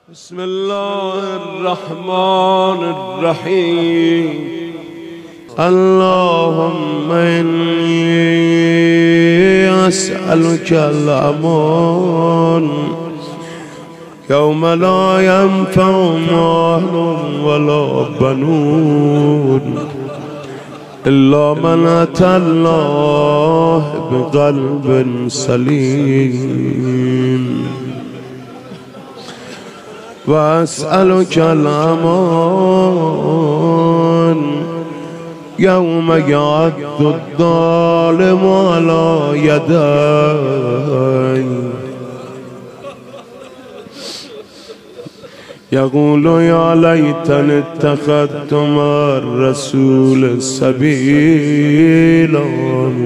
بسم الله الرحمن الرحيم. اللهم إني أسألك الأمان يوم لا ينفع مال ولا بنون إلا من أتى الله بقلب سليم. وأسألك الأمان يوم يعض الظالم على يديه يقول يا ليتني اتخذت مع الرسول سبيلا.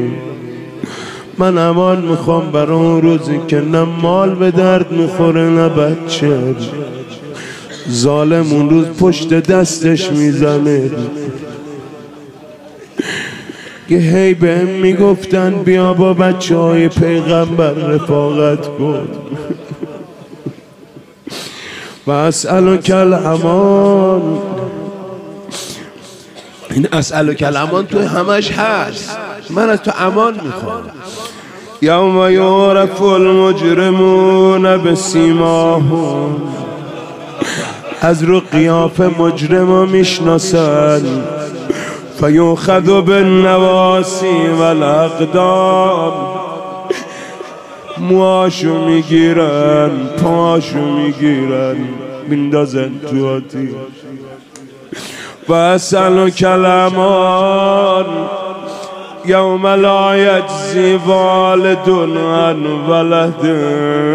من امان میخوام برای اون روزی که نه مال به درد میخوره نه بچه. ظالم اون روز پشت دستش میزنه که هی بهم میگفتن بیا با بچه های پیغمبر رفاقت کن. و اسألک الامان، این اسألک الامان توی همش هست. من از تو امان میخوام. یوم یعرف المجرمون بسیماهم، از رو قیافه مجرمو میشناسن. فیؤخذ بالنواصی والاقدام، موهاشو میگیرن پاهاشو میگیرن میندازن تو آتیش. و اسألک الامان یوم لا یجزی والد عن ولده،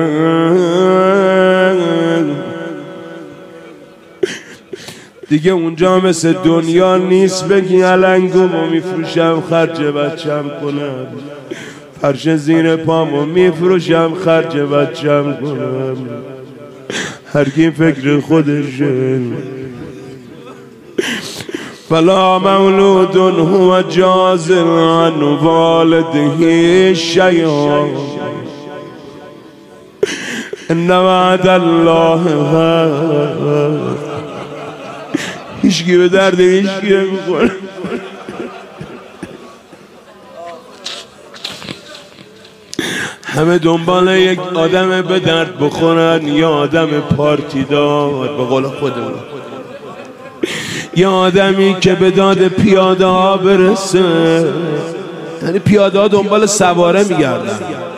دیگه اونجا مثل دنیا نیست بگی النگومو میفروشم خرج بچم کنم، فرش زیر پامو میفروشم خرج بچم کنم. هر کی فکر خودشه. فلا مولود هو جاز عن والده شیئا ان وعد الله حق. هیچکی به درد هیچکی نمیخوره. همه دنبال یک آدم به درد بخورن یا آدم پارتی دار به قول خودمون، یا آدمی که به داد پیاده ها برسه. یعنی پیاده ها دنبال سواره میگردن،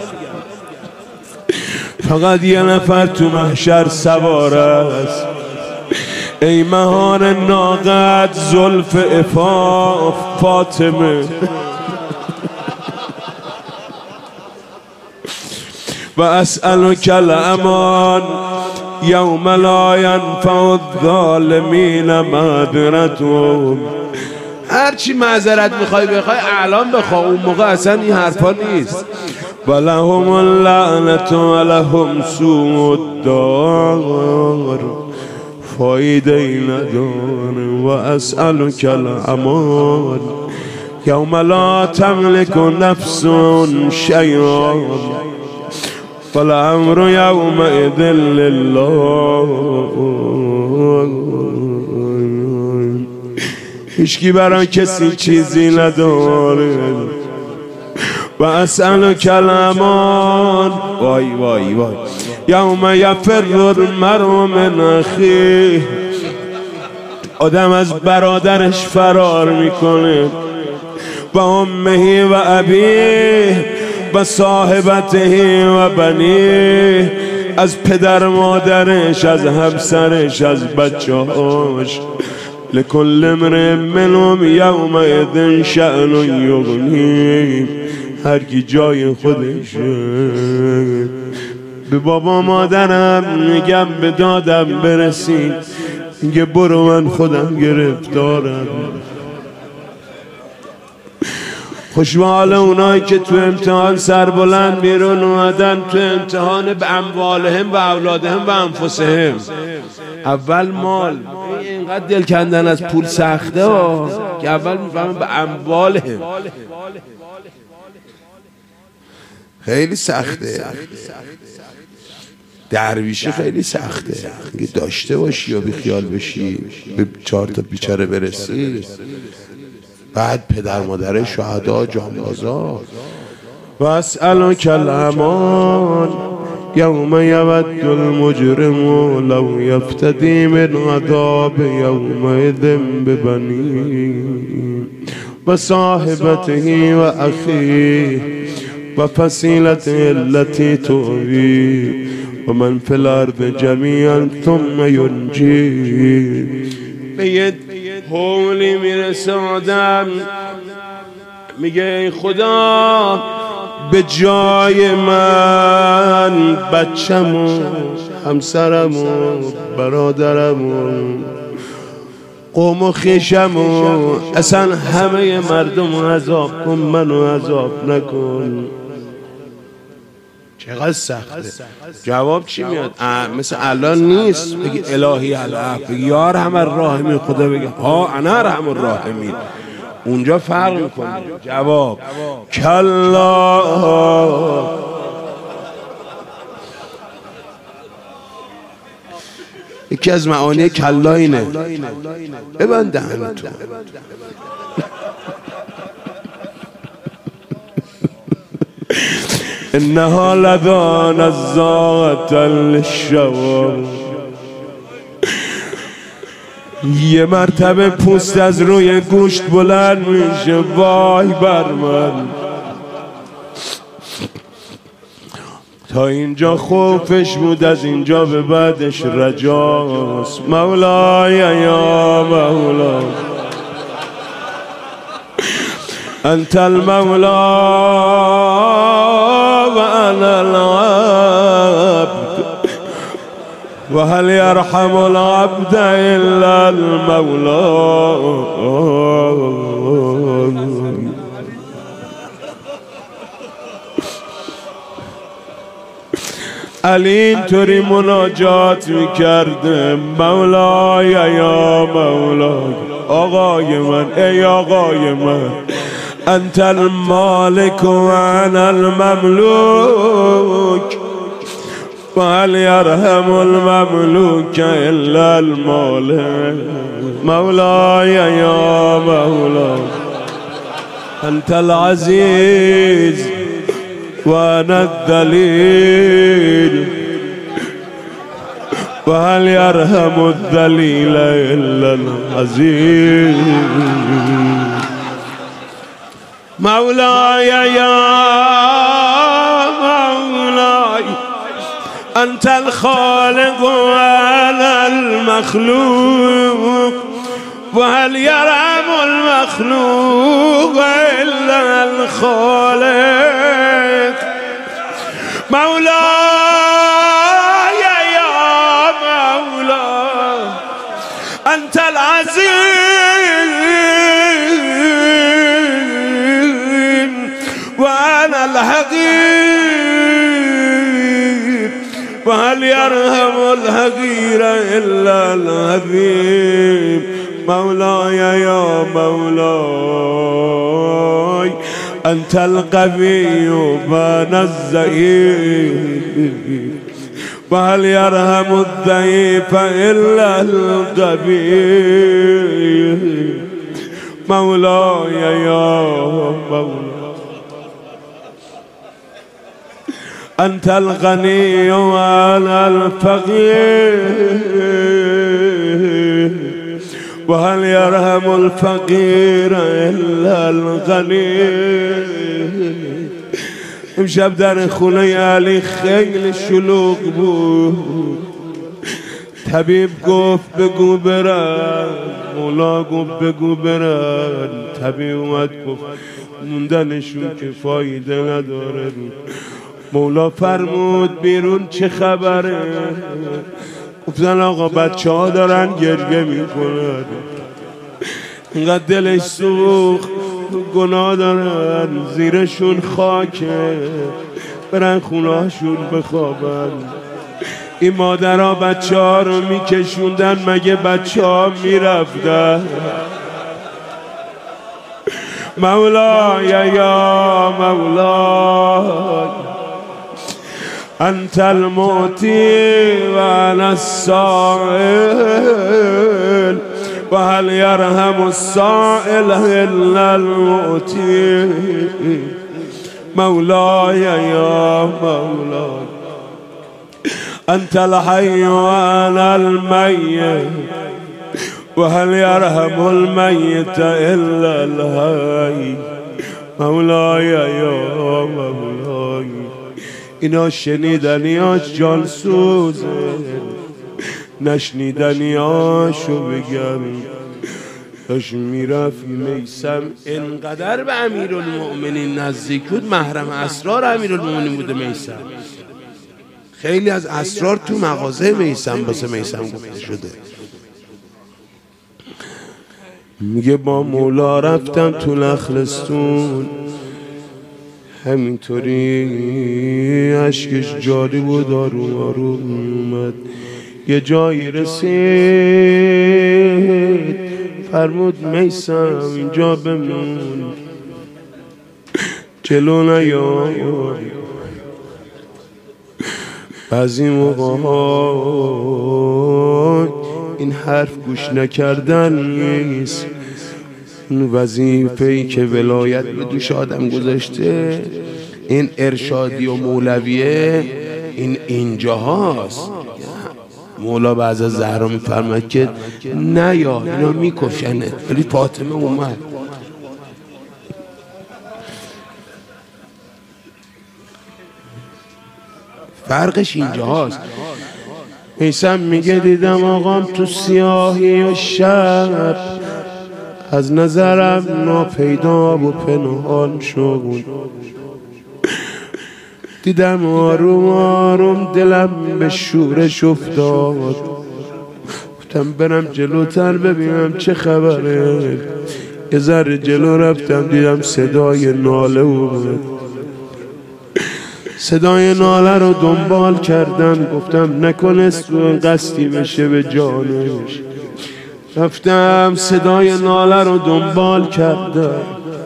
فقط یه نفر تو محشر سواره است. ای مهار ناقد زلف عفاف فاطمه. و اسألک الامان یوم لا ینفع الظالمین معذرتهم. هرچی معذرت میخوای بخوای الان بخوا، اون موقع اصلا این حرفا نیست. ولهم اللعنة ولهم سوء الدار، فایده ای نداره. و اسألک الامان یوم لا تملک نفس شیئا فالامر یومئذ لله. هیچکی برای کسی چیزی نداره. و اسألک الامان وای وای وای یوم یفر المرء من اخیه. آدم از برادرش فرار میکنه. و امه و ابیه و صاحبته و بنیه، از پدر مادرش، از همسرش، از بچه‌هاش. لکل امرئ منهم یومئذ شأن یغنیه. هر کی جای خودشه. به بابا مادرم میگم به دادم برسید، میگه برو من خودم گرفتارم. خوش به حال اونایی که تو امتحان سربلند بیرون اومدن، تو امتحان به اموالهم و اولادهم و انفسهم. اول مال، اینقدر دل کندن از پول سخته که اول میفهمن به اموالهم. خیلی سخته. درویشی خیلی سخته، اگه داشته باشی یا بیخیال بشی به 4 تا بیچاره برسی، بعد پدر مادر شهدا جانبازا. واسألک الامان یوم یود المجرم لو یفتدی من عذاب یومئذ ببنیه و صاحبته و اخیه و فصیلته التي تؤویه و من فی الارض جمیعا ثم ینجیه. به یه حولی میرسه آدم میگه ای خدا به جای من بچه‌مو، همسرمو، برادرمو، قوم و خویشمو، اصلا همه مردم عذاب کن، منو عذاب نکن. چقدر سخته. جواب چی میاد؟ مثل الان نیست بگی الهی العفو، بگی یا ارحم الراحمین، خدا بگی ها انا ارحم الراحمین. اونجا فرق میکنه. جواب کلا، یکی از معانی کلا اینه. ببند دهنتو. انها لذا نزاعة للشوا. یه مرتبه پوست از روی گوشت بلند میشه، وای بر من. تا اینجا خوفش بود، از اینجا به بعدش رجاست. مولای یا مولا انت المولا و انا العبد و هل یرحم العبد الا المولا. علی اینطوری مناجات میکرده، مولای یا مولای، آقای من، ای آقای من، انت المالک و انا المملوک و هل یرحم المملوک الا المالک. مولای یا مولای انت العزیز و انا الذلیل و هل یرحم الذلیل الا العزیز. مولاي يا مولاي أنت الخالق وأنا المخلوق وهل يرحم المخلوق إلا الخالق. مولاي يا مولاي أنت العزيز وأنا الحقير وهل يرحم الحقير إلا العظيم. مولاي يا مولاي أنت القوي وأنا الضعيف وهل يرحم الضعيف إلا القوي. مولاي يا مولاي أنت الغني وأنا الفقير وهل يرحم الفقير إلا الغني. امشب در خونه علی خیلی شلوغ بود. طبیب گفت بگو برن، مولا گفت بگو برن. طبیب اومد گفت موندنشون که فایده نداره. مولا فرمود بیرون چه خبره؟ گفتن آقا بچه ها دارن گریه میکنن، اینقدر دلش سوخت، گناه دارن، زیرشون خاکه، برن خونه هاشون بخوابن. این مادرها بچه ها رو میکشوندن، مگه بچه ها میرفتن؟ مولای یا مولای انت المعطي وانا السائل وهل يرحم السائل الا المعطي مولاي يا مولاي انت الحي وانا الميت وهل يرحم الميت الا الحي مولاي یا مولاي. اینا شنیدنیاش جان سوزه، نشنیدنیاشو بگم. داشت میرفت میثم انقدر به امیرالمؤمنین نزدیک بود، محرم اسرار امیرالمؤمنین بوده میثم. خیلی از اسرار تو مغازه میثم واسه میثم گفته شده. میگه با مولا رفتم تو نخلستون، همینطوری اشکش جاری بود، آروم آروم میومد. یه جایی رسید فرمود میثم اینجا بمون، جلو نیا. بعضی موقع این حرف گوش نکردن نیست، اون وظیفه‌ای که ولایت به دوش آدم گذاشته، این ارشادی و مولویه، این اینجا هاست. مولا بعض از زهرا میفرمد که نه یا اینا میکشنه، ولی فاطمه اومد. فرقش اینجا هاست. میثم میگه دیدم آقام تو سیاهی و شب از نظرم ناپیدا و پنهان شد. دیدم آروم آروم دلم به شورش افتاد، گفتم برم جلوتر ببینم چه خبره. یه ذره جلو رفتم دیدم صدای ناله اومد. صدای ناله رو دنبال کردم، گفتم نکنه قصدی بشه به جانش. رفتم صدای ناله رو دنبال کردم،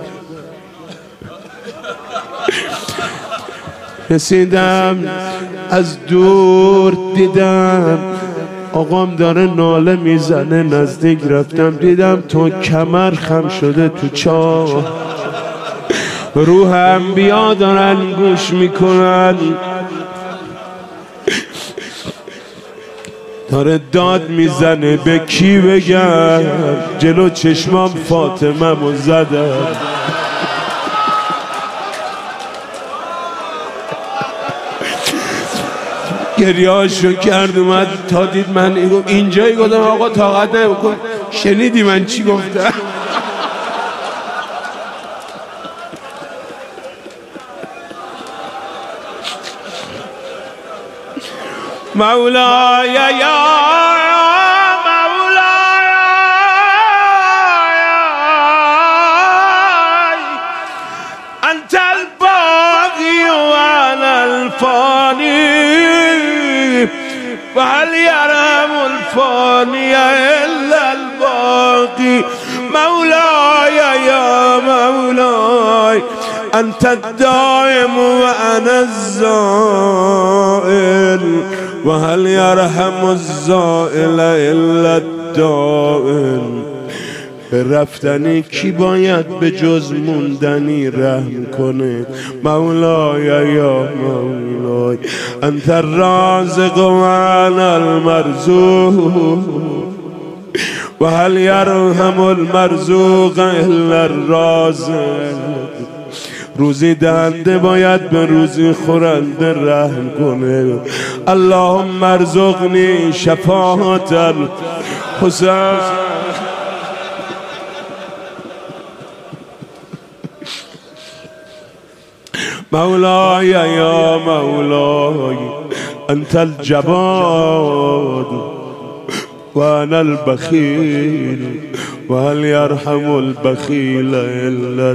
رسیدم از دور دیدم آقام داره ناله میزنه. نزدیک رفتم دیدم تو کمر خم شده تو چاه، روح انبیا دارن گوش میکنن، داره داد میزنه به کی بگم؟ جلو چشمام فاطمه مو زدم. گریهاشو کرد اومد تا دید من اینجایی، گفتم آقا طاقت نمی‌کنم. شنیدی من چی گفتم؟ مولاي يا مولاي أنت الباقي وأنا الفاني وهل يرحم الفاني إلا الباقي مولاي يا مولاي أنت الدائم وأنا الزائل وهل يرحم الزائل الا الدائم. به رفتنی کی باید به جز موندنی رحم کنه؟ مولاي یا مولاي انت الرازق وانا المرزوق وهل يرحم المرزوق الا الرازق. روزی دهنده باید به روزی خورنده رحم کنه. اللهم ارزقنی شفاعت الحسین. مولاي یا مولاي انت الجواد وانا البخيل وهل يرحم البخيل الا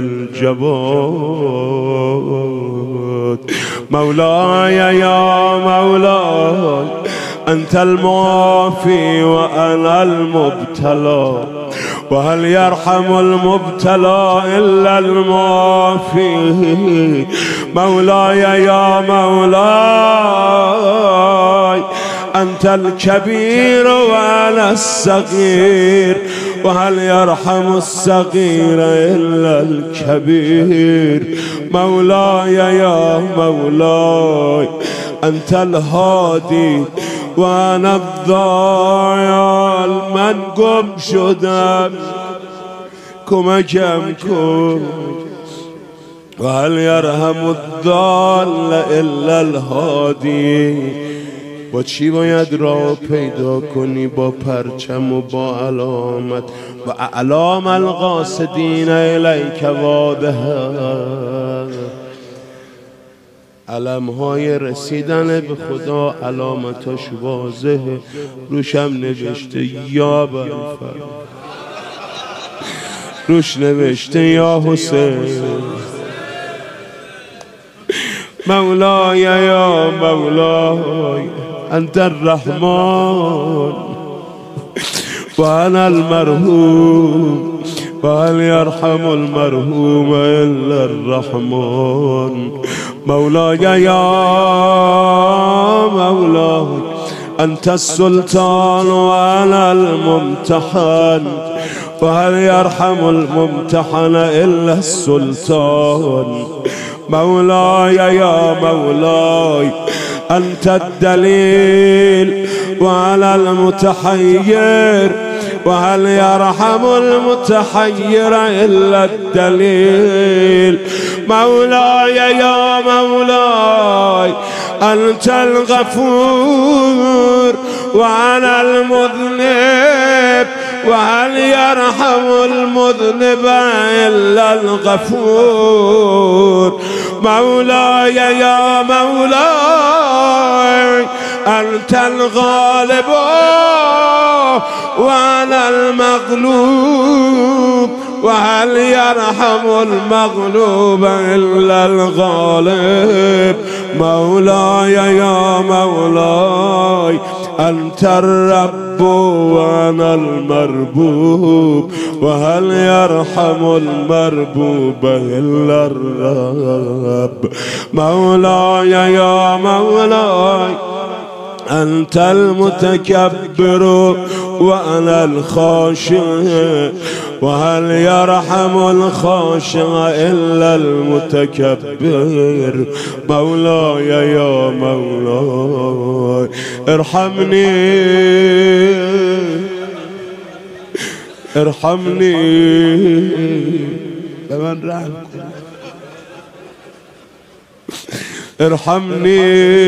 الجواد. مولاي يا مولاي أنت المعافي وأنا المبتلى، وهل يرحم المبتلى إلا المعافي. مولاي يا مولاي أنت الكبير وأنا الصغير، وهل يرحم الصغير إلا الكبير. مولاي يا مولاي أنت الهادي وأنا الضال، من قم شدم کمکم کن. وهل يرحم الضال إلا الهادي. با چی باید راه پیدا کنی؟ با پرچم و با علامت و اعلام القاصدین الیک واضحه. علمهای رسیدن به خدا علامتاش واضحه، روشم نوشته یا برفر، روش نوشته یا حسین. مولاي يا مولاي أنت الرحمن وأنا المرحوم، وهل يرحم المرحوم إلا الرحمن. مولاي يا مولاي أنت السلطان وأنا الممتحن، وهل يرحم الممتحن إلا السلطان. مولاي يا مولاي أنت الدليل وأنا المتحير، وهل يرحم المتحير إلا الدليل. مولاي يا مولاي أنت الغفور وأنا المذنب، وهل يرحم المذنب إلا الغفور. مولاي يا مولاي أنت الغالب وأنا المغلوب، وهل يرحم المغلوب إلا الغالب. مولاي يا مولاي أنت الرب وأنا المربوب، وهل يرحم المربوب إلا الرب. مولاي يا مولاي أنت المتكبر وأنا الخاشع، وهل يرحم الخاشع إلا المتكبر. مولاي يا مولاي ارحمني ارحمني بمن رحم ارحمني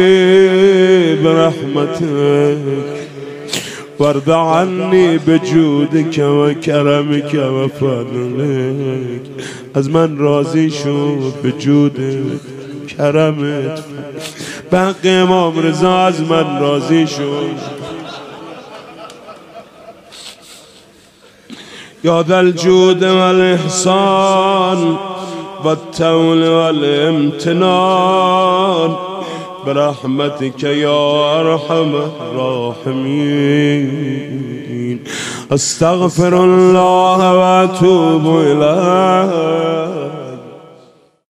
برحمتك، وارض عني بجودك وكرمك وفضلك. از من راضی شو به جودت کرمت، بحق امام رضا از من راضی شو. یا ذا الجود والإحسان والتول والامتنان، برحمتك يا أرحم الراحمين. استغفر الله واتوب إليه.